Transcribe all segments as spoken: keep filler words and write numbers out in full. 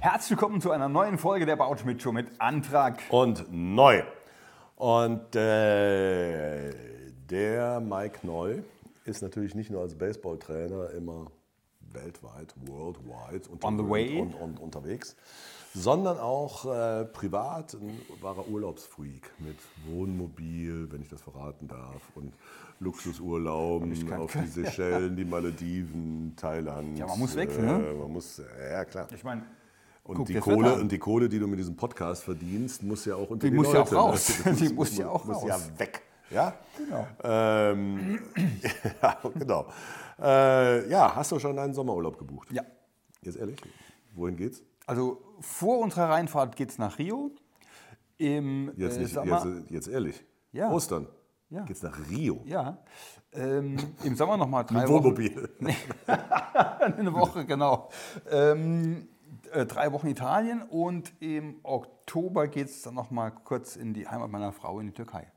Herzlich willkommen zu einer neuen Folge der Bautschmidt Show mit Antrag. Und neu. Und äh, der Mike Neu ist natürlich nicht nur als Baseballtrainer immer weltweit, worldwide unter, On the way. Und, und, und, unterwegs, sondern auch äh, privat ein wahrer Urlaubsfreak mit Wohnmobil, wenn ich das verraten darf, und Luxusurlauben auf die Seychellen, die Malediven, Thailand. Ja, man muss wechseln, ne? Äh, man muss, ja klar. Ich meine, Und die, Kohle, und die Kohle, die du mit diesem Podcast verdienst, muss ja auch unter die die muss Leute. ja auch raus. Ne? Die muss ja auch muss raus. ja weg. Ja, Genau. ähm, ja, genau. Äh, ja, hast du schon deinen Sommerurlaub gebucht? Ja. Jetzt ehrlich, wohin geht's? Also vor unserer Reinfahrt geht es nach Rio. Im Jetzt, äh, nicht, Sommer. jetzt, jetzt ehrlich. Ja. Ostern. Ja. Geht's nach Rio? Ja. Ähm, Im Sommer nochmal drei Mit Wochen. Wohnmobil. Eine Woche, genau. Ähm, äh, drei Wochen Italien und im Oktober geht es dann nochmal kurz in die Heimat meiner Frau in die Türkei.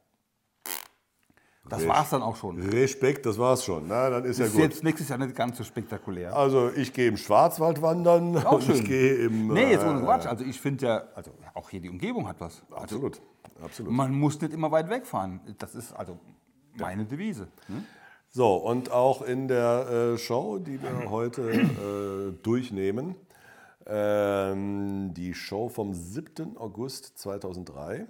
Das Res- war's dann auch schon. Respekt, das war's schon. Na, dann ist ja Ist gut. jetzt nächstes Jahr nicht ganz so spektakulär. Also ich gehe im Schwarzwald wandern Auch und schön. ich gehe im... Nee, jetzt ohne äh, Quatsch. Also ich finde ja, also auch hier die Umgebung hat was. Also Absolut, absolut. man muss nicht immer weit wegfahren. Das ist also meine Devise. Hm? So, und auch in der äh, Show, die wir heute äh, durchnehmen, ähm, die Show vom siebten August zweitausenddrei,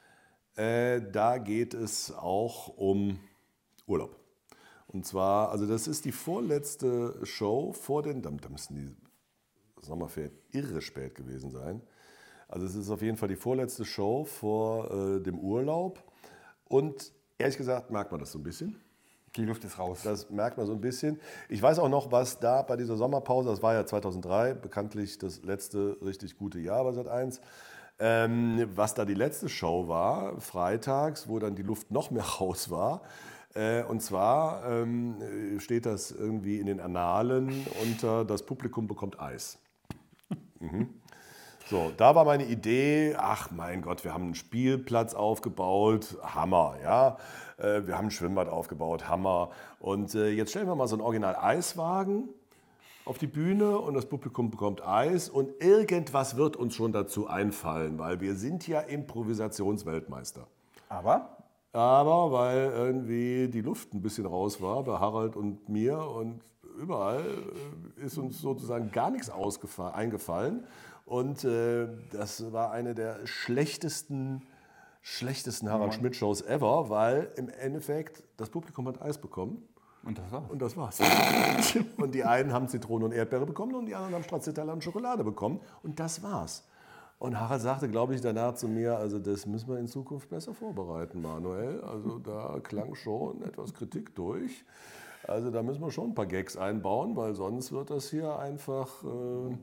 äh, da geht es auch um Urlaub. Und zwar, also das ist die vorletzte Show vor den, da, da müssen die Sommerferien irre spät gewesen sein. Also es ist auf jeden Fall die vorletzte Show vor äh, dem Urlaub. Und ehrlich gesagt merkt man das so ein bisschen. Die Luft ist raus. Das merkt man so ein bisschen. Ich weiß auch noch, was da bei dieser Sommerpause, das war ja zweitausenddrei, bekanntlich das letzte richtig gute Jahr bei Sat eins, ähm, was da die letzte Show war, freitags, wo dann die Luft noch mehr raus war. Äh, und zwar ähm, steht das irgendwie in den Annalen unter das Publikum bekommt Eis. Mhm. So, da war meine Idee, ach mein Gott, wir haben einen Spielplatz aufgebaut, Hammer, ja. Äh, wir haben ein Schwimmbad aufgebaut, Hammer. Und äh, jetzt stellen wir mal so einen Original-Eiswagen auf die Bühne und das Publikum bekommt Eis und irgendwas wird uns schon dazu einfallen, weil wir sind ja Improvisationsweltmeister. Aber Aber weil irgendwie die Luft ein bisschen raus war bei Harald und mir und überall äh, ist uns sozusagen gar nichts ausgefa- eingefallen. Und äh, das war eine der schlechtesten, schlechtesten Harald Schmidt-Shows ever, weil im Endeffekt das Publikum hat Eis bekommen. und das war's. Und das war's. Und die einen haben Zitrone und Erdbeere bekommen und die anderen haben Stracciatella und Schokolade bekommen. Und das war's. Und Harald sagte, glaube ich, danach zu mir, also das müssen wir in Zukunft besser vorbereiten, Manuel. Also da klang schon etwas Kritik durch. Also da müssen wir schon ein paar Gags einbauen, weil sonst wird das hier einfach... Äh,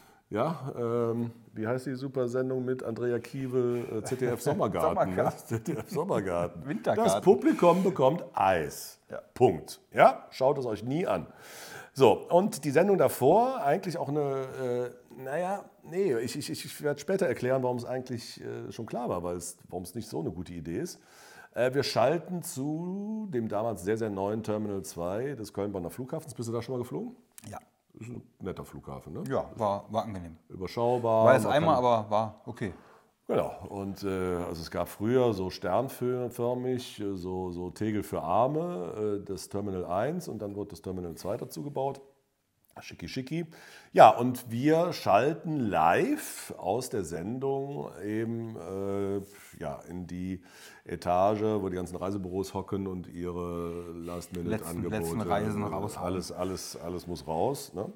Ja, ähm, wie heißt die Supersendung mit Andrea Kiewel, äh, Z D F Sommergarten? Sommergarten. Ne? Z D F Sommergarten. Wintergarten. Das Publikum bekommt Eis. Ja. Punkt. Ja, schaut es euch nie an. So, und die Sendung davor, eigentlich auch eine, äh, naja, nee, ich, ich, ich werde später erklären, warum es eigentlich äh, schon klar war, weil es, warum es nicht so eine gute Idee ist. Äh, wir schalten zu dem damals sehr, sehr neuen Terminal zwei des Köln-Bonner Flughafens. Bist du da schon mal geflogen? Ja. Das ist ein netter Flughafen, ne? Ja, war, war angenehm. Überschaubar. War es man einmal, kann- aber war okay. Genau. Und äh, also es gab früher so sternförmig, äh, so, so Tegel für Arme, äh, das Terminal eins und dann wurde das Terminal zwei dazu gebaut. Schicki, schicki. Ja, und wir schalten live aus der Sendung eben äh, ja, in die Etage, wo die ganzen Reisebüros hocken und ihre Last-Minute-Angebote. Letzten- letzten Reisen raushauen. Alles, alles, alles muss raus. Ne?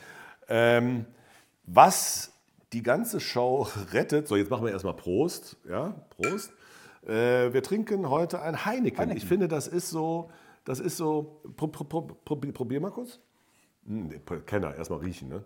Ähm, was die ganze Show rettet, so jetzt machen wir erstmal Prost. Ja, Prost. Äh, wir trinken heute ein Heineken. Heineken. Ich finde, das ist so, das ist so, pro, pro, pro, probier, probier mal kurz. Hm, nee, Kenner, erstmal riechen, ne?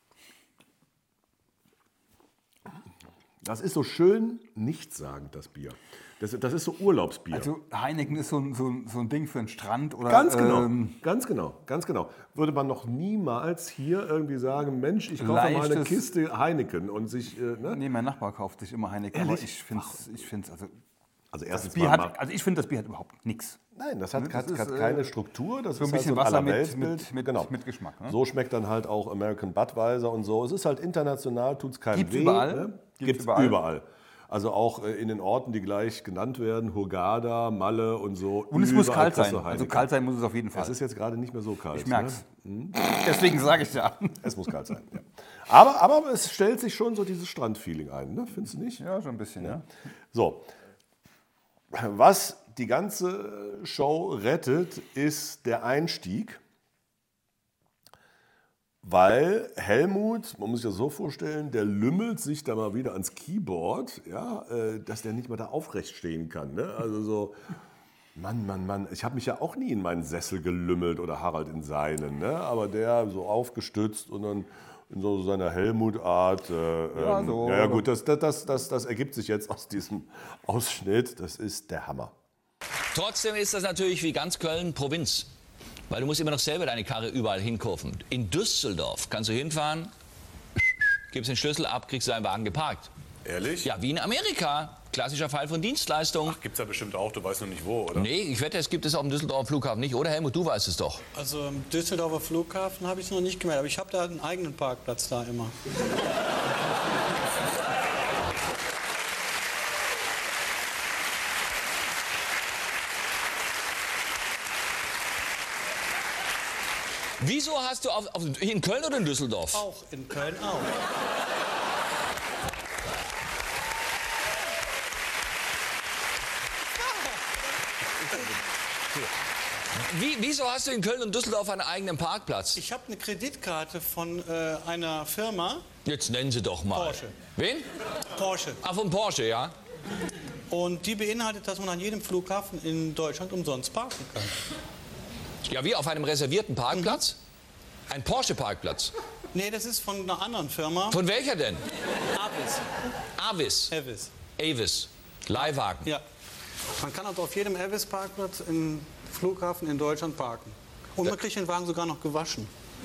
Das ist so schön nichtssagend, das Bier. Das, das ist so Urlaubsbier. Also Heineken ist so ein, so ein, so ein Ding für einen Strand oder ganz genau, ähm, ganz genau, ganz genau. Würde man noch niemals hier irgendwie sagen, Mensch, ich kaufe mal eine Leichtes- Kiste Heineken und sich, äh, ne? nee, mein Nachbar kauft sich immer Heineken, Ehrlich? aber ich finde es, ich find's, also Also erstens Bier mal, hat, also ich finde, das Bier hat überhaupt nichts. nein, das hat, Das hat, ist, hat äh, keine Struktur, das So ein ist halt bisschen so ein Wasser mit, Allerweltsbild. mit, mit, genau. mit Geschmack. Ne? So schmeckt dann halt auch American Budweiser und so. Es ist halt international, tut es keinem Gibt's weh. überall? Ne? Gibt's Gibt's überall? überall. Also auch äh, in den Orten, die gleich genannt werden, Hurghada, Malle und so. Und es muss überall kalt kriegst sein. du Also Heineken. kalt sein muss es auf jeden Fall. Es ist jetzt gerade nicht mehr so kalt. Ich merk's. Ne? Deswegen sage ich ja. Es muss kalt sein. Ja. Aber, aber es stellt sich schon so dieses Strandfeeling ein, ne? Findest du nicht? Ja, schon ein bisschen, ja. So, was die ganze Show rettet, ist der Einstieg. Weil Helmut, man muss sich das so vorstellen, der lümmelt sich da mal wieder ans Keyboard, ja, äh, dass der nicht mal da aufrecht stehen kann. Ne? Also so, Mann, Mann, Mann, ich habe mich ja auch nie in meinen Sessel gelümmelt oder Harald in seinen, ne? Aber der so aufgestützt und dann in so seiner Helmut-Art. Äh, Ja, ähm, so. ja, ja, gut, das, das, das, das, das ergibt sich jetzt aus diesem Ausschnitt. Das ist der Hammer. Trotzdem ist das natürlich wie ganz Köln Provinz. Weil du musst immer noch selber deine Karre überall hinkurven. In Düsseldorf kannst du hinfahren, gibst den Schlüssel ab, kriegst deinen Wagen geparkt. Ehrlich? Ja, wie in Amerika. Klassischer Fall von Dienstleistung. Ach, gibt's ja bestimmt auch, du weißt noch nicht wo, oder? Nee, ich wette, es gibt es auf dem Düsseldorfer Flughafen nicht. Oder Helmut, du weißt es doch. Also im Düsseldorfer Flughafen habe ich es noch nicht gemerkt, aber ich habe da einen eigenen Parkplatz da immer. Wieso hast du auf, auf, in Köln oder in Düsseldorf? Auch in Köln auch. Wie, wieso hast du in Köln und Düsseldorf einen eigenen Parkplatz? Ich habe eine Kreditkarte von äh, einer Firma, Jetzt nennen sie doch mal. Porsche. Wen? Porsche. Ah, von Porsche, ja. Und die beinhaltet, dass man an jedem Flughafen in Deutschland umsonst parken kann. Ja, wie auf einem reservierten Parkplatz? Ein Porsche-Parkplatz. Nee, das ist von einer anderen Firma. Von welcher denn? Avis. Avis. Avis. Avis. Leihwagen. Ja. Man kann also auf jedem Avis-Parkplatz im Flughafen in Deutschland parken. Und man kriegt den Wagen sogar noch gewaschen.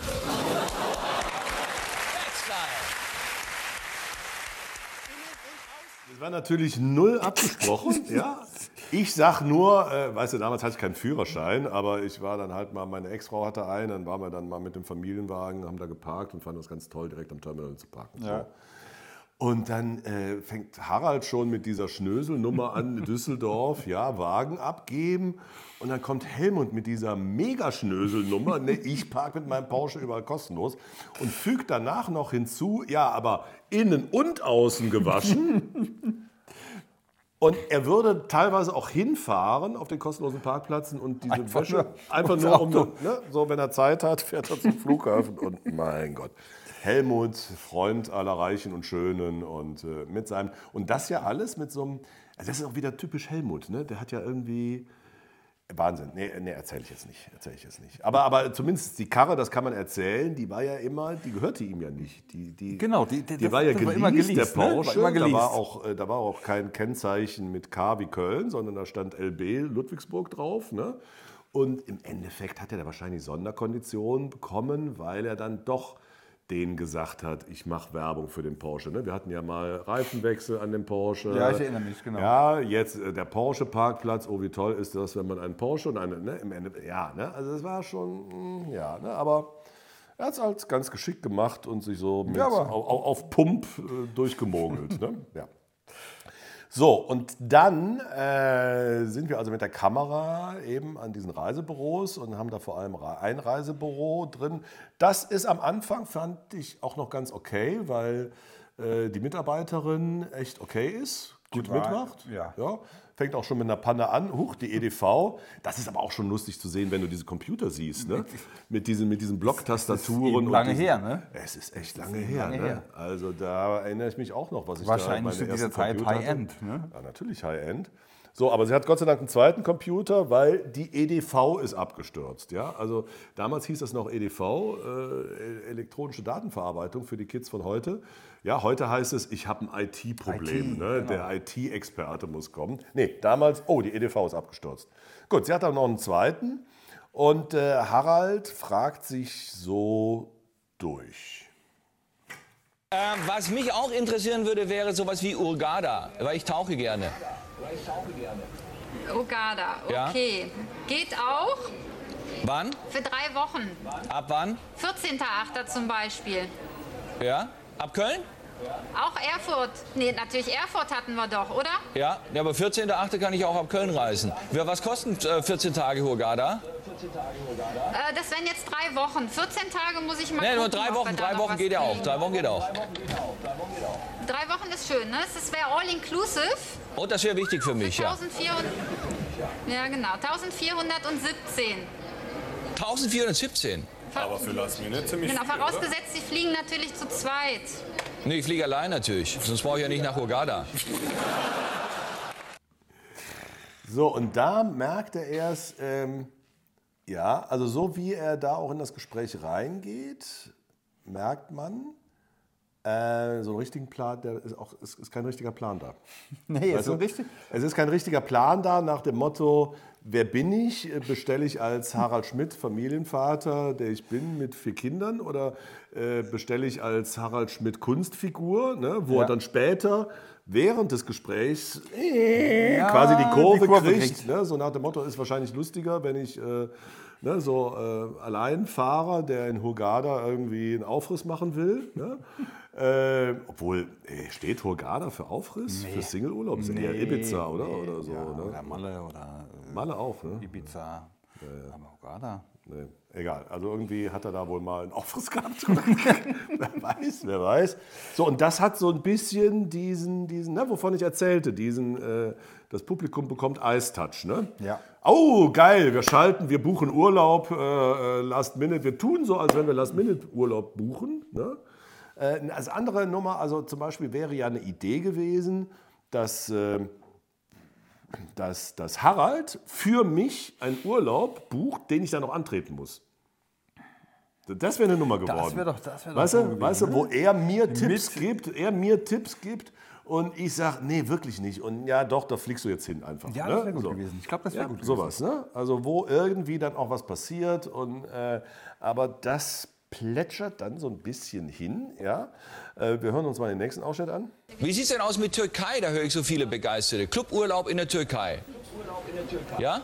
Das war natürlich null abgesprochen, ja. Ich sag nur, äh, weißt du, damals hatte ich keinen Führerschein, aber ich war dann halt mal, meine Ex-Frau hatte einen, dann waren wir dann mal mit dem Familienwagen, haben da geparkt und fanden das ganz toll, direkt am Terminal zu parken. Ja. So. Und dann äh, fängt Harald schon mit dieser Schnöselnummer an, Düsseldorf, ja, Wagen abgeben. Und dann kommt Helmut mit dieser Mega-Schnöselnummer, ne, ich parke mit meinem Porsche überall kostenlos. Und fügt danach noch hinzu, ja, aber innen und außen gewaschen. Und er würde teilweise auch hinfahren auf den kostenlosen Parkplätzen und diese Einfach Wäsche, nur einfach aufs nur um, Auto. ne, so wenn er Zeit hat, fährt er zum Flughafen und mein Gott. Helmut, Freund aller Reichen und Schönen und äh, mit seinem, und das ja alles mit so einem, also das ist auch wieder typisch Helmut, ne? Der hat ja irgendwie, Wahnsinn, nee, nee erzähle ich jetzt nicht, erzähle ich jetzt nicht. Aber, aber zumindest die Karre, das kann man erzählen, die war ja immer, die gehörte ihm ja nicht. Die, die, Genau, die, die, die war ja das geleast, immer der geleast, ne? Porsche, War immer da, war geleast. auch, äh, da war auch kein Kennzeichen mit K wie Köln, sondern da stand L B Ludwigsburg drauf, ne? Und im Endeffekt hat er da wahrscheinlich Sonderkonditionen bekommen, weil er dann doch denen gesagt hat, ich mache Werbung für den Porsche. Ne? Wir hatten ja mal Reifenwechsel an dem Porsche. Ja, ich erinnere mich, genau. Ja, jetzt äh, der Porsche-Parkplatz. Oh, wie toll ist das, wenn man einen Porsche und eine, ne, im Endeffekt, ja, ne? Also das war schon, mh, ja, ne? Aber er hat es halt ganz geschickt gemacht und sich so mit, Ja, aber- auf, auf Pump äh, durchgemogelt. Ne? Ja. So, und dann äh, sind wir also mit der Kamera eben an diesen Reisebüros und haben da vor allem ein Reisebüro drin. Das ist am Anfang, fand ich, auch noch ganz okay, weil äh, die Mitarbeiterin echt okay ist, gut war- mitmacht. ja. Ja, fängt auch schon mit einer Panne an. Huch, die E D V. Das ist aber auch schon lustig zu sehen, wenn du diese Computer siehst. Ne? Mit diesen, mit diesen Blocktastaturen. eben und lange diesen, her, ne? Es ist echt lange her. lange ne? her. Also da erinnere ich mich auch noch, was ich Wahrscheinlich da zu meine dieser ersten Zeit Computer hatte. High-End, ne? Ja, natürlich High-End. So, aber sie hat Gott sei Dank einen zweiten Computer, weil die E D V ist abgestürzt. Ja? Also damals hieß das noch E D V, äh, elektronische Datenverarbeitung für die Kids von heute. Ja, heute heißt es, ich habe ein I T-Problem. I T, ne? genau. Der I T-Experte muss kommen. Nee, damals, oh, die E D V ist abgestürzt. Gut, sie hat dann noch einen zweiten und äh, Harald fragt sich so durch. Ähm, was mich auch interessieren würde, wäre sowas wie Hurghada, weil ich tauche gerne. Hurghada, Ja. okay. Geht auch Wann? für drei Wochen. Ab wann? vierzehnter achter zum Beispiel. Ja? Ab Köln? Auch Erfurt. Nee, natürlich Erfurt hatten wir doch, oder? Ja, ja, aber vierzehnter achter kann ich auch ab Köln reisen. Ja, was kosten äh, vierzehn Tage Hurghada? Äh, das wären jetzt drei Wochen. vierzehn Tage muss ich mal Nee, nur gucken, drei ob Wochen. wir da Drei noch Wochen was geht ja auch. kriegen. Drei Wochen geht auch. Drei Wochen ist schön, ne? Das wäre all inclusive. Und das wäre wichtig für mich, ja. eintausendvierhundert. Ja, genau. eintausendvierhundertsiebzehn. eintausendvierhundertsiebzehn. Aber für Last Minute ziemlich Genau, viel, oder? vorausgesetzt, Sie fliegen natürlich zu zweit. Nee, ich fliege allein natürlich. Sonst brauche ich ja nicht nach Hurghada. So, und da merkt er erst, ähm, ja, also so wie er da auch in das Gespräch reingeht, merkt man, äh, so einen richtigen Plan, der ist auch, ist, ist kein richtiger Plan da. Nee, ist Weißt so du? richtig. Es ist kein richtiger Plan da nach dem Motto, wer bin ich? Bestelle ich als Harald Schmidt Familienvater, der ich bin, mit vier Kindern? Oder äh, bestelle ich als Harald Schmidt Kunstfigur, ne, wo Ja. er dann später während des Gesprächs äh, Ja, quasi die Kurve, die Kurve kriegt? kriegt. Ne, so nach dem Motto, ist wahrscheinlich lustiger, wenn ich äh, ne, so äh, Alleinfahrer, der in Hurghada irgendwie einen Aufriss machen will. Ne? Äh, obwohl, ey, steht Hurghada für Aufriss? Für Singleurlaub? Ist ja eher Ibiza, oder? Nee, oder so, ja, ne? oder Malle oder äh, Malle auch, ne? Ibiza. Aber Hurghada. Nee, egal. Also irgendwie hat er da wohl mal einen Aufriss gehabt. Wer weiß, wer weiß. So, und das hat so ein bisschen diesen, diesen ne, wovon ich erzählte, diesen, äh, das Publikum bekommt Ice-Touch, ne? Ja. Oh, geil, wir schalten, wir buchen Urlaub, äh, äh, Last Minute. Wir tun so, als wenn wir Last Minute Urlaub buchen, ne? Äh, als andere Nummer, also zum Beispiel wäre ja eine Idee gewesen, dass, äh, dass, dass Harald für mich einen Urlaub bucht, den ich dann noch antreten muss. Das wäre eine Nummer geworden. wär doch- das wär doch weißt so du, gewesen, weißt du, wo ne? er mir Tipps Mit- gibt, er mir Tipps gibt und ich sage, nee, wirklich nicht. Und ja, doch, da fliegst du jetzt hin einfach. Ja, ne? das wäre gut So. gewesen. Ich glaube, das wäre Ja, gut gewesen. sowas, ne? Also wo irgendwie dann auch was passiert und äh, aber das plätschert dann so ein bisschen hin, ja. Äh, wir hören uns mal den nächsten Ausschnitt an. Wie sieht es denn aus mit Türkei? Da höre ich so viele Begeisterte. Cluburlaub in der Türkei. Ja?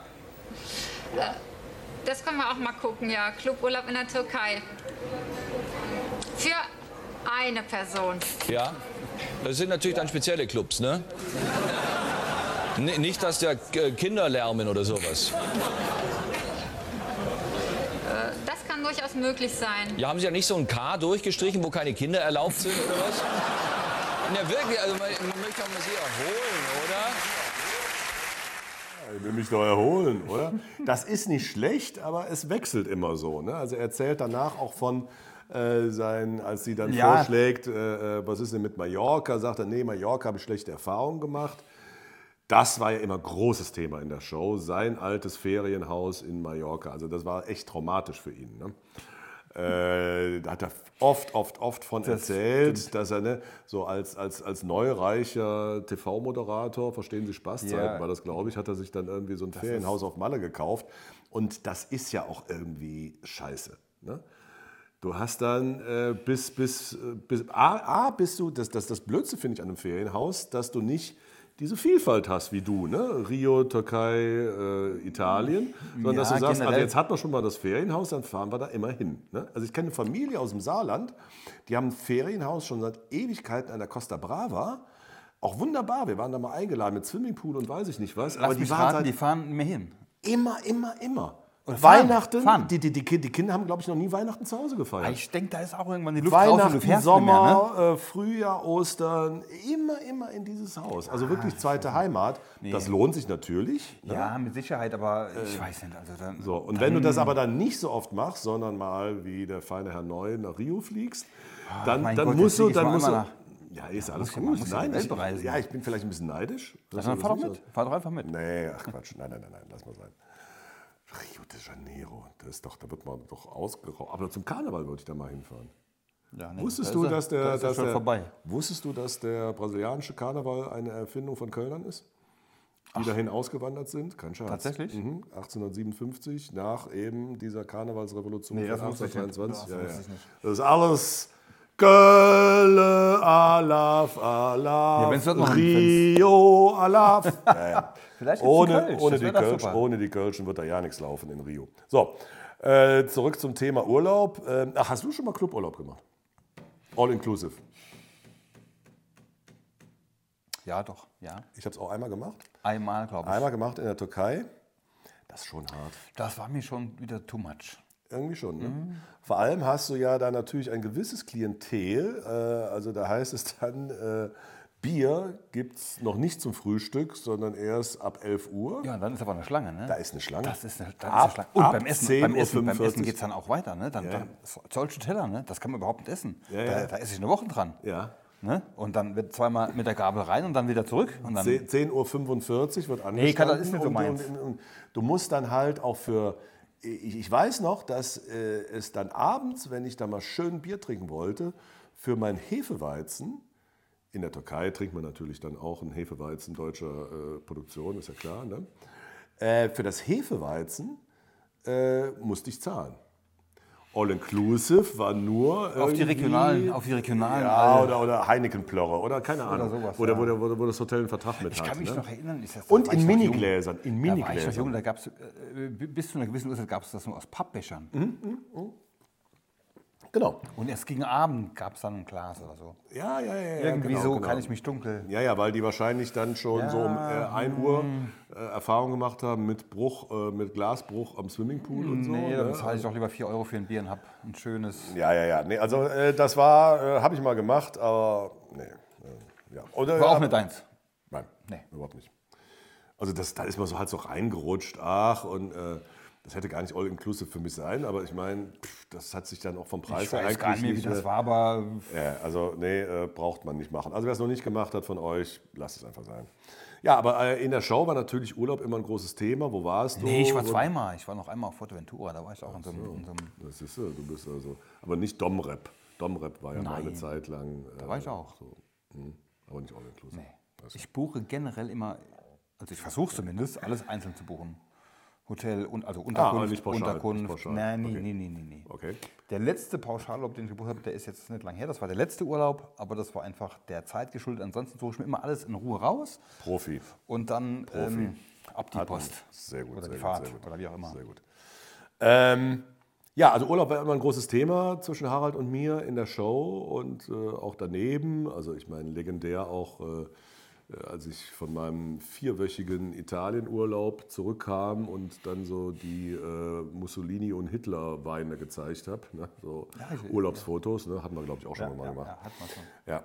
Das können wir auch mal gucken, ja. Cluburlaub in der Türkei. Für eine Person. Ja. Das sind natürlich dann spezielle Clubs, ne? N- Nicht, dass der äh, Kinder lärmen oder sowas. Das kann durchaus möglich sein. Ja, haben Sie ja nicht so ein K durchgestrichen, wo keine Kinder erlaubt sind oder was? Ja, wirklich, also man, man möchte auch mal sie erholen, oder? Ich will mich doch erholen, oder? Das ist nicht schlecht, aber es wechselt immer so. Ne? Also er erzählt danach auch von äh, sein, als sie dann Ja. vorschlägt, äh, was ist denn mit Mallorca, sagt er, nee, Mallorca habe ich schlechte Erfahrungen gemacht. Das war ja immer großes Thema in der Show, sein altes Ferienhaus in Mallorca. Also das war echt traumatisch für ihn. Ne? Äh, da hat er oft, oft, oft von erzählt, dass er ne, so als, als, als neureicher T V-Moderator, verstehen Sie Spaßzeiten, Ja. war das, glaube ich, hat er sich dann irgendwie so ein Ferienhaus auf Malle gekauft. Und das ist ja auch irgendwie scheiße. Ne? Du hast dann äh, bis, bis, bis, A, A bist du, das, das, das Blödste finde ich an einem Ferienhaus, dass du nicht diese Vielfalt hast wie du, ne? Rio, Türkei, äh, Italien, sondern Ja, dass du sagst, also generell. jetzt hat man schon mal das Ferienhaus, dann fahren wir da immer hin. Ne? Also ich kenne eine Familie aus dem Saarland, die haben ein Ferienhaus schon seit Ewigkeiten an der Costa Brava. Auch wunderbar, wir waren da mal eingeladen mit Swimmingpool und weiß ich nicht was. Lass aber die mich waren raten, seit die fahren mehr hin. immer, immer, immer. Und fahren, Weihnachten, fahren. Die, die, die, Ki- die Kinder haben, glaube ich, noch nie Weihnachten zu Hause gefeiert. Ich denke, da ist auch irgendwann die Luft raus und Weihnachten, du fährst nicht mehr, ne? Sommer, äh, Frühjahr, Ostern, immer, immer in dieses Haus. Also wirklich zweite Heimat. Das lohnt sich natürlich. Ne? Ja, mit Sicherheit, aber ich weiß nicht. Also dann, So, und wenn du das aber dann nicht so oft machst, sondern mal wie der feine Herr Neu nach Rio fliegst, dann, mein dann Gott, musst jetzt du, flieg ich dann mal musst du, einmal ja, ist alles muss ja- man gut. muss ja die Nein, Welt ich, bereisen. ja, ich bin vielleicht ein bisschen neidisch. Das dann ist fahr doch nicht mit. Fahr doch einfach mit. So. Nee, ach Quatsch, nein, nein, nein, nein, lass mal sein. Rio de Janeiro, das ist doch, da wird man doch ausgeraubt. Aber zum Karneval wollte ich da mal hinfahren. Ja, nee, Wusstest da du, ist er- dass der, da ist er dass schon der, vorbei. Wusstest du, dass der brasilianische Karneval eine Erfindung von Kölnern ist? Die dahin ausgewandert sind? Kein Scherz. Tatsächlich? Mhm. achtzehnhundertsiebenundfünfzig, nach eben dieser Karnevalsrevolution Nee, das von wusste ich nicht. achtzehnhundertdreiundzwanzig. Das Ja, wusste ja. ich nicht. Das ist alles Kölle, Alaf, Alaf, Ja, wenn's dort noch ein Rio, Alaf. Ja, ja. Vielleicht gibt's Ohne, ein Kölsch, ohne, das die wär doch Kölsch, super. ohne die Kölschen wird da ja nichts laufen in Rio. So, äh, zurück zum Thema Urlaub. Ähm, ach, hast du schon mal Cluburlaub gemacht? All inclusive. Ja, doch, ja. Ich habe es auch einmal gemacht. Einmal, glaube ich. Einmal gemacht in der Türkei. Das ist schon hart. Das war mir schon wieder too much. Irgendwie schon. Ne? Mhm. Vor allem hast du ja da natürlich ein gewisses Klientel. Äh, also da heißt es dann, äh, Bier gibt es noch nicht zum Frühstück, sondern erst ab elf Uhr. Ja, dann ist aber eine Schlange, ne? Da ist eine Schlange. Das ist eine, das Ab- ist eine Schlange. Und ab beim Essen, zehn beim Uhr Essen, beim fünfundvierzig. Essen geht es dann auch weiter, ne? Dann, Ja. dann solche Teller, ne? Das kann man überhaupt nicht essen. Ja, da, ja. da esse ich eine Woche dran. Ja. Ne? Und dann wird zweimal mit der Gabel rein und dann wieder zurück. Und dann, zehn Uhr fünfundvierzig wird angestanden. Nee, kann- das ist nicht so und, meins. und, und, und du musst dann halt auch für... Ich, ich weiß noch, dass äh, es dann abends, wenn ich da mal schön Bier trinken wollte, für mein Hefeweizen, in der Türkei trinkt man natürlich dann auch einen Hefeweizen deutscher äh, Produktion, ist ja klar, ne? äh, für das Hefeweizen äh, musste ich zahlen. All-inclusive war nur Auf die irgendwie- regionalen- auf die regionalen, ja, äh, oder, oder Heineken-Plörre oder keine Ahnung. sowas, Oder ja. wo, der, wo, der- wo das Hotel einen Vertrag mit ich hat. kann mich ne? noch erinnern. Ist das, da Und war in ich noch jung. Minigläsern. In Da war ich noch Minigläsern. jung, da gab es, äh, bis zu einer gewissen Uhrzeit gab es das nur aus Pappbechern. Genau. Und erst gegen Abend gab es dann ein Glas oder so. Ja, ja, ja. ja Irgendwie genau, so genau. kann ich mich dunkel. Ja, ja, weil die wahrscheinlich dann schon so um äh, ein Uhr äh, Erfahrung gemacht haben mit Bruch, äh, mit Glasbruch am Swimmingpool und so. Nee, ne? dann zahle ich doch lieber vier Euro für ein Bier und hab ein schönes. Ja, ja, ja. Nee, also äh, das war, äh, habe ich mal gemacht, aber nee. Äh, ja. Oder, War auch aber- nicht deins. Nein, Nee. überhaupt nicht. Also das, da ist man so halt so reingerutscht, ach, und äh, das hätte gar nicht all-inclusive für mich sein, aber ich meine, das hat sich dann auch vom Preis Ich weiß gar nicht mehr, wie das war, aber Ja, also nee, äh, braucht man nicht machen. Also wer es noch nicht gemacht hat von euch, lasst es einfach sein. Ja, aber äh, in der Show war natürlich Urlaub immer ein großes Thema. Wo warst du? nee, ich war Wo- zweimal. Ich war noch einmal auf Fuerteventura, da war ich auch in so einem, in so einem Das ist, äh, du bist also, aber nicht Domrep. Domrep war ja mal eine Nein. Zeit lang. Äh, da war ich auch. So, hm, aber nicht all-inclusive. Nee. Ich buche generell immer, also ich versuche zumindest, alles einzeln zu buchen. Hotel, und, also Unterkunft, nicht pauschal, Unterkunft. nicht pauschal. Nein, nee, Okay. nee, nee, nee, nee. Okay. Der letzte Pauschalurlaub, den ich gebucht habe, der ist jetzt nicht lang her. Das war der letzte Urlaub, aber das war einfach der Zeit geschuldet. Ansonsten suche ich mir immer alles in Ruhe raus Profi. und dann ähm, ab die Hat man. Post. Sehr gut, Oder sehr die gut, Fahrt sehr gut. oder wie auch immer. Sehr gut. Ähm, ja, also Urlaub war immer ein großes Thema zwischen Harald und mir in der Show und äh, auch daneben. Also ich meine, legendär auch, äh, als ich von meinem vierwöchigen Italienurlaub zurückkam und dann so die äh, Mussolini- und Hitler-Weine gezeigt habe. Ne? So ich- Urlaubsfotos, ne? Hatten wir, glaube ich, auch schon mal Ja, gemacht. ja, hat man schon. Ja.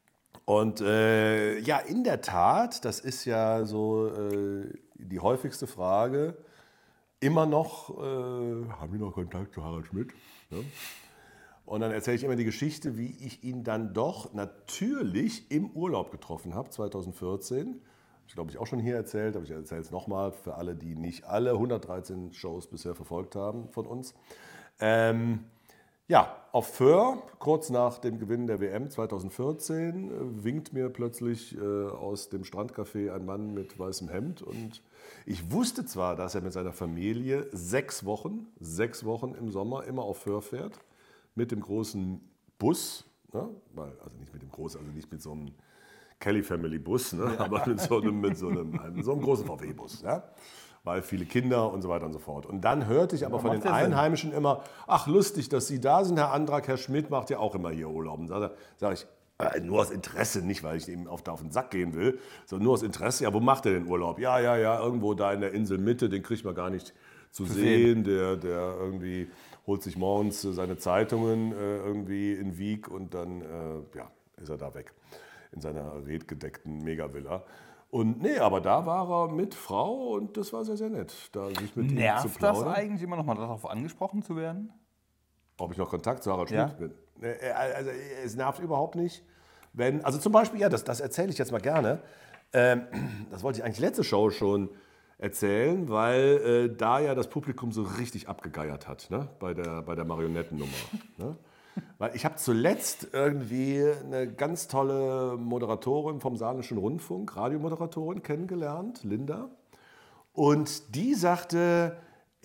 Und äh, ja, in der Tat, das ist ja so äh, die häufigste Frage, immer noch, äh, haben wir noch Kontakt zu Harald Schmidt? Ne? Und dann erzähle ich immer die Geschichte, wie ich ihn dann doch natürlich im Urlaub getroffen habe, zweitausendvierzehn. Ich glaube, ich auch schon hier erzählt, aber ich erzähle es nochmal für alle, die nicht alle hundertdreizehn Shows bisher verfolgt haben von uns. Ähm, ja, auf Föhr, kurz nach dem Gewinn der W M zweitausendvierzehn, äh, winkt mir plötzlich äh, aus dem Strandcafé ein Mann mit weißem Hemd. Und ich wusste zwar, dass er mit seiner Familie sechs Wochen, sechs Wochen im Sommer immer auf Föhr fährt, mit dem großen Bus, ne? Weil, also nicht mit dem großen, also nicht mit so einem Kelly Family Bus, ne? Aber mit so einem, mit so einem, einem, so einem großen V W-Bus. Ja? Weil viele Kinder und so weiter und so fort. Und dann hörte ich aber von den macht ja Sinn. Einheimischen immer, ach lustig, dass Sie da sind, Herr Andrak, Herr Schmidt macht ja auch immer hier Urlaub. Und da sage ich, äh, nur aus Interesse, nicht weil ich ihm auf, da auf den Sack gehen will, sondern nur aus Interesse, ja, wo macht er den Urlaub? Ja, ja, ja, irgendwo da in der Inselmitte, den kriegt man gar nicht zu, Zu sehen, Der, der irgendwie holt sich morgens äh, seine Zeitungen äh, irgendwie in Wieg und dann äh, ja, ist er da weg in seiner redgedeckten Megavilla. Und nee, aber da war er mit Frau und das war sehr, sehr nett, da sich mit ihm zu Nervt das plaudern. eigentlich immer noch mal darauf angesprochen zu werden? Ob ich noch Kontakt zu Harald Ja. Schmidt bin? Nee, also es nervt überhaupt nicht, wenn, also zum Beispiel, ja, das, das erzähle ich jetzt mal gerne, ähm, das wollte ich eigentlich letzte Show schon erzählen, weil äh, da ja das Publikum so richtig abgegeiert hat, ne? bei der, bei der Marionettennummer. Ne? Weil ich habe zuletzt irgendwie eine ganz tolle Moderatorin vom Saarländischen Rundfunk, Radiomoderatorin, kennengelernt, Linda. Und die sagte,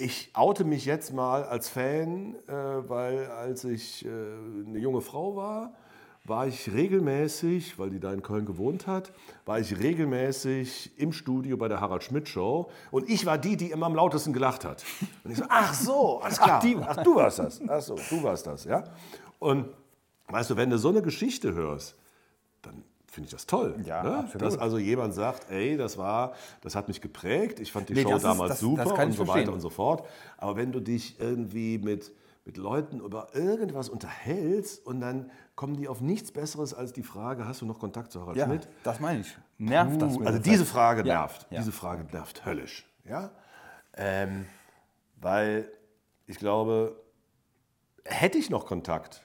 Ich oute mich jetzt mal als Fan, äh, weil als ich äh, eine junge Frau war, war ich regelmäßig, weil die da in Köln gewohnt hat, war ich regelmäßig im Studio bei der Harald Schmidt Show und ich war die, die immer am lautesten gelacht hat. Und ich so, ach so, alles klar, ach, die, ach du warst das, ach so, du warst das, ja. Und weißt du, wenn du so eine Geschichte hörst, dann finde ich das toll, Ja, ne? absolut. Dass also jemand sagt, ey, das war, das hat mich geprägt, ich fand die Nee, Show das ist- damals das- super das kann und ich so verstehen. weiter und so fort. Aber wenn du dich irgendwie mit, mit Leuten über irgendwas unterhältst und dann kommen die auf nichts Besseres als die Frage, hast du noch Kontakt zu Harald Ja, Schmidt? das meine ich. Nervt das Uh, mit also der diese Zeit. Frage Ja, nervt. ja. Diese Frage nervt höllisch. Ja? Ähm, weil ich glaube, hätte ich noch Kontakt,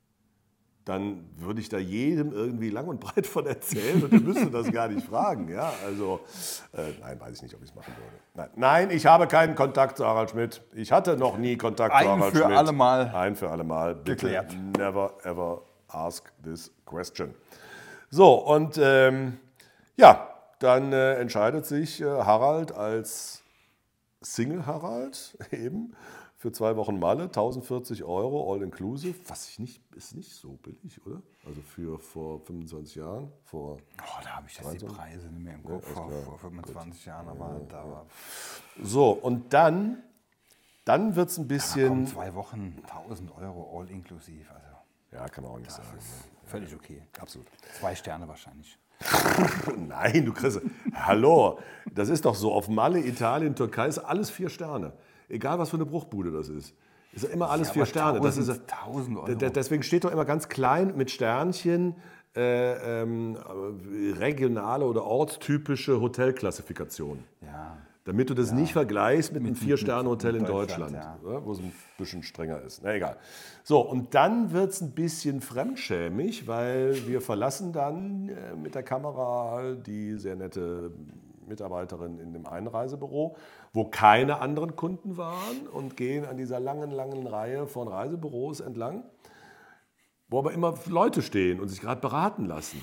dann würde ich da jedem irgendwie lang und breit von erzählen und der müsste das gar nicht fragen. Ja? Also, äh, nein, weiß ich nicht, ob ich es machen würde. Nein. nein, ich habe keinen Kontakt zu Harald Schmidt. Ich hatte noch nie Kontakt zu Ein Harald für Schmidt. alle Mal Ein für alle Mal. Bitte geklärt. never ever ask this question. So, und ähm, ja, dann äh, entscheidet sich äh, Harald als Single Harald eben für zwei Wochen Malle, tausendvierzig Euro, all inclusive, was ich nicht, ist nicht so billig, oder? Also für vor fünfundzwanzig Jahren, vor... Oh, da habe ich jetzt die Preise nicht mehr im Kopf, vor, vor fünfundzwanzig Jahren, aber da war So, und dann, dann wird es ein komm, bisschen... zwei Wochen, tausend Euro all inklusiv, also Ja, kann man auch nicht sagen. völlig okay. Absolut. Zwei Sterne wahrscheinlich. Nein, du kriegst... Hallo, das ist doch so, auf Malle, Italien, Türkei ist alles vier Sterne. Egal, was für eine Bruchbude das ist. Ist ja immer alles Ja, vier aber Sterne. Das ist, tausend, tausend Euro. D- d- Deswegen steht doch immer ganz klein mit Sternchen äh, ähm, regionale oder ortstypische Hotelklassifikation. Ja. Damit du das nicht vergleichst mit, einem mit- Vier-Sterne-Hotel mit in Deutschland, Deutschland, ja. ja, wo es ein bisschen strenger ist. Na egal. So, und dann wird es ein bisschen fremdschämig, weil wir verlassen dann äh, mit der Kamera die sehr nette Mitarbeiterin in dem Einreisebüro, wo keine anderen Kunden waren und gehen an dieser langen, langen Reihe von Reisebüros entlang, wo aber immer Leute stehen und sich gerade beraten lassen.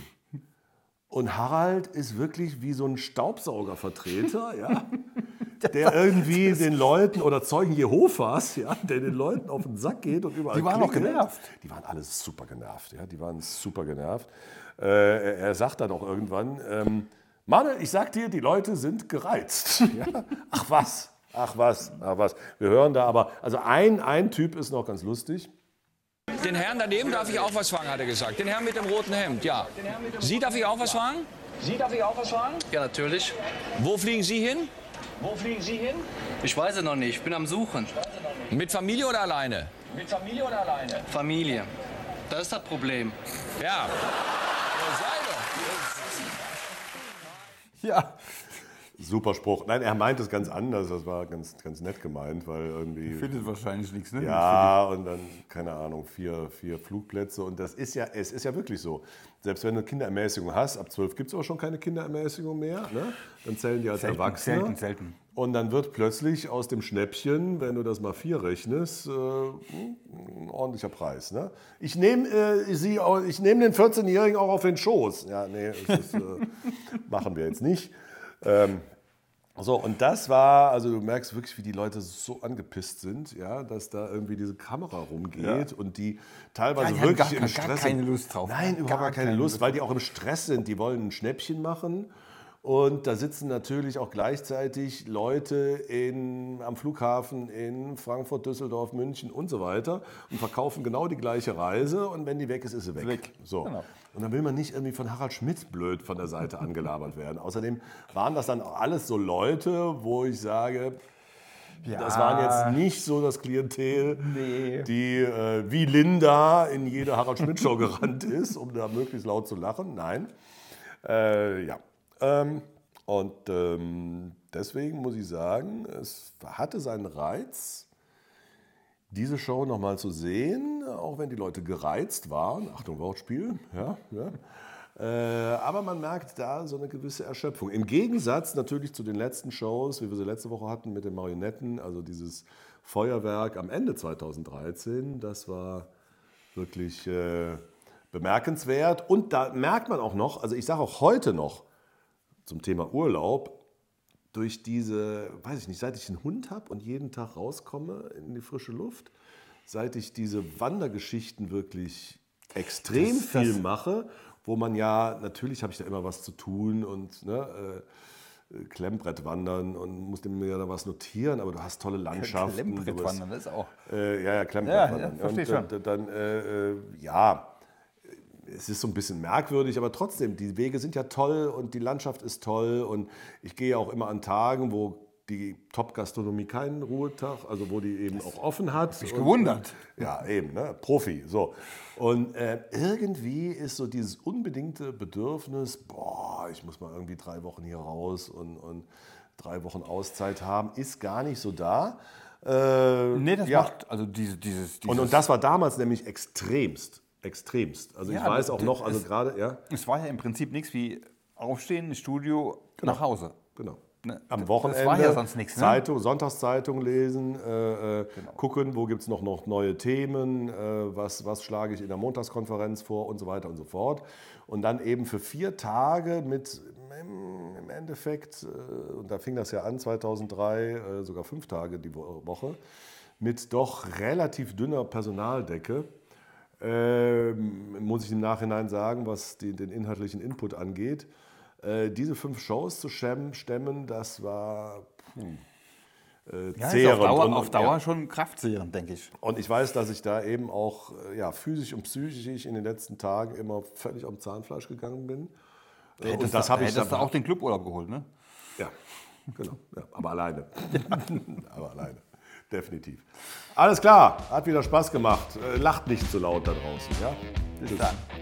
Und Harald ist wirklich wie so ein Staubsaugervertreter, ja, der irgendwie den Leuten oder Zeugen Jehovas, ja, der den Leuten auf den Sack geht und überall Die waren auch klingelt. genervt. Die waren alle super genervt, ja, die waren super genervt. Äh, er, er sagt dann auch irgendwann, ähm, Mann, ich sag dir, die Leute sind gereizt. Ja? Ach was, ach was, ach was. Wir hören da aber, also ein, ein Typ ist noch ganz lustig. Den Herrn daneben darf ich auch was fragen, hat er gesagt. Den Herrn mit dem roten Hemd, ja. Sie darf ich auch was fragen? Sie, darf ich auch was fragen? Ja, natürlich. Wo fliegen Sie hin? Wo fliegen Sie hin? Ich weiß es noch nicht. Ich bin am Suchen. Mit Familie oder alleine? Mit Familie oder alleine? Familie. Das ist das Problem. Ja. Ja, Super Spruch. Nein, er meint es ganz anders. Das war ganz, ganz nett gemeint, weil irgendwie... findet wahrscheinlich nichts, ne? Ja, und dann, keine Ahnung, vier, vier Flugplätze. Und das ist ja, es ist ja wirklich so. Selbst wenn du Kinderermäßigung hast, ab zwölf gibt es auch schon keine Kinderermäßigung mehr. Ne? Dann zählen die als Selten, Erwachsene. selten, selten. Und dann wird plötzlich aus dem Schnäppchen, wenn du das mal vier rechnest, äh, ein ordentlicher Preis. Ne? Ich nehme äh, sie au- ich nehm den vierzehnjährigen auch auf den Schoß. Ja, nee, das ist, äh, machen wir jetzt nicht. Ähm, so, und das war, also du merkst wirklich, wie die Leute so angepisst sind, ja, dass da irgendwie diese Kamera rumgeht und die teilweise Ja, die haben wirklich gar- im gar Stress keine sind. Lust drauf. Nein, Gar überhaupt gar keine keine Lust, Lust weil die auch im Stress sind. Die wollen ein Schnäppchen machen. Und da sitzen natürlich auch gleichzeitig Leute in, am Flughafen in Frankfurt, Düsseldorf, München und so weiter und verkaufen genau die gleiche Reise. Und wenn die weg ist, ist sie weg. Weg. So. Genau. Und dann will man nicht irgendwie von Harald Schmidt blöd von der Seite angelabert werden. Außerdem waren das dann auch alles so Leute, wo ich sage, Ja. das waren jetzt nicht so das Klientel, Nee. die äh, wie Linda in jede Harald Schmidt-Show gerannt ist, um da möglichst laut zu lachen. Nein. Äh, ja. Ähm, und ähm, deswegen muss ich sagen, es hatte seinen Reiz, diese Show nochmal zu sehen, auch wenn die Leute gereizt waren. Achtung, Wortspiel. Ja, ja. Äh, aber man merkt da so eine gewisse Erschöpfung. Im Gegensatz natürlich zu den letzten Shows, wie wir sie letzte Woche hatten mit den Marionetten, also dieses Feuerwerk am Ende zweitausenddreizehn, das war wirklich äh, bemerkenswert. Und da merkt man auch noch, also ich sage auch heute noch zum Thema Urlaub, durch diese, weiß ich nicht, seit ich einen Hund habe und jeden Tag rauskomme in die frische Luft, seit ich diese Wandergeschichten wirklich extrem Das- viel das- mache, wo man ja, natürlich habe ich da immer was zu tun und ne, äh, Klemmbrett wandern und musste mir da was notieren, aber du hast tolle Landschaften. Klemmbrett du bist- wandern, das ist auch. Äh, ja, ja, Klemmbrett Ja, ja, wandern. verstehe und, und dann, äh, äh, ja, es ist so ein bisschen merkwürdig, aber trotzdem, die Wege sind ja toll und die Landschaft ist toll und ich gehe auch immer an Tagen, wo die Top-Gastronomie keinen Ruhetag, also wo die eben auch offen hat. mich Und- gewundert. Ja, eben, ne? Profi. So. Und äh, irgendwie ist so dieses unbedingte Bedürfnis, boah, ich muss mal irgendwie drei Wochen hier raus und, und drei Wochen Auszeit haben, ist gar nicht so da. Äh, Nee, das ja. macht, also diese, dieses, dieses Und, und das war damals nämlich extremst. Extremst. Also ich Ja, weiß das- auch noch, also das- gerade, ja, es war ja im Prinzip nichts wie aufstehen, ins Studio, nach Hause. genau. Ne, Am das Wochenende war ja sonst nichts, ne? Zeitung, Sonntagszeitung lesen, äh, äh, gucken, wo gibt es noch, noch neue Themen, äh, was, was schlage ich in der Montagskonferenz vor und so weiter und so fort. Und dann eben für vier Tage mit im, im Endeffekt, äh, und da fing das ja an, zweitausenddrei, äh, sogar fünf Tage die Wo- Woche, mit doch relativ dünner Personaldecke. Ähm, muss ich im Nachhinein sagen, was die, den inhaltlichen Input angeht. Äh, diese fünf Shows zu stemmen, stemmen das war puh, äh, Ja, ist zehrend. auf Dauer, und, auf und, Dauer ja. schon kraftzehrend, denke ich. Und ich weiß, dass ich da eben auch äh, ja, physisch und psychisch in den letzten Tagen immer völlig am Zahnfleisch gegangen bin. Äh, Hättest und das du, habe ich hättest du dann- auch den Cluburlaub geholt, ne? Ja, genau. Ja, aber alleine. aber alleine. Definitiv. Alles klar, hat wieder Spaß gemacht. Äh, Lacht nicht zu laut da draußen. Ja? Bis dann.